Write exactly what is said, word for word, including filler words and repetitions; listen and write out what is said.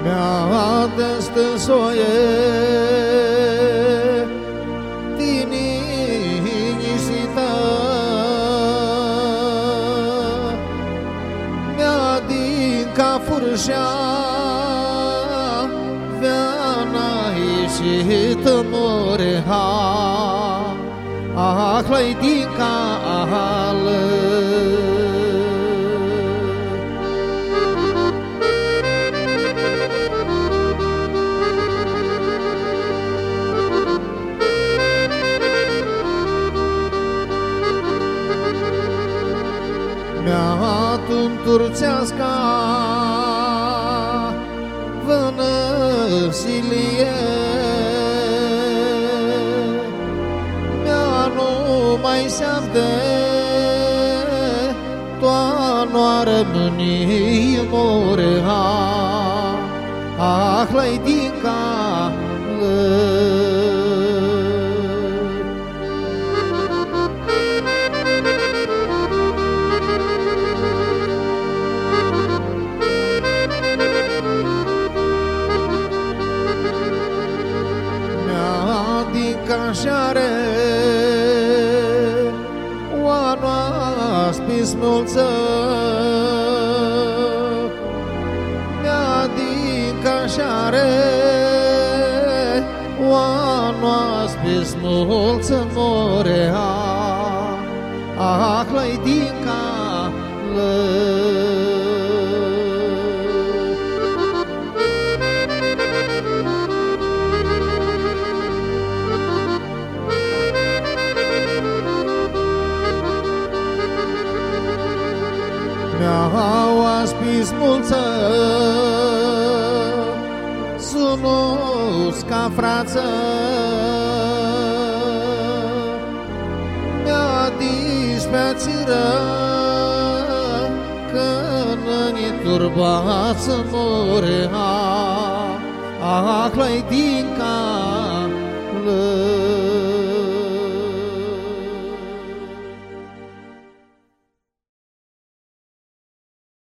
Mi-a destânsoie tinisită, mi-a din ca furșea veana ieșită moreha, ahlai din ca ahală. Mi-a tunturțeasca vănăsilie, mi-a nu mai seamde toanoară mânie moreha, ahlai din cală. Cașare oanoa spismulță, mi-a din cașare oanoa spismulță morea, ahlai din cală. Mi-au aspis mulță, sunus ca frață, mi-a dispeațiră că-n-ni turbață morea, ahlai din cală.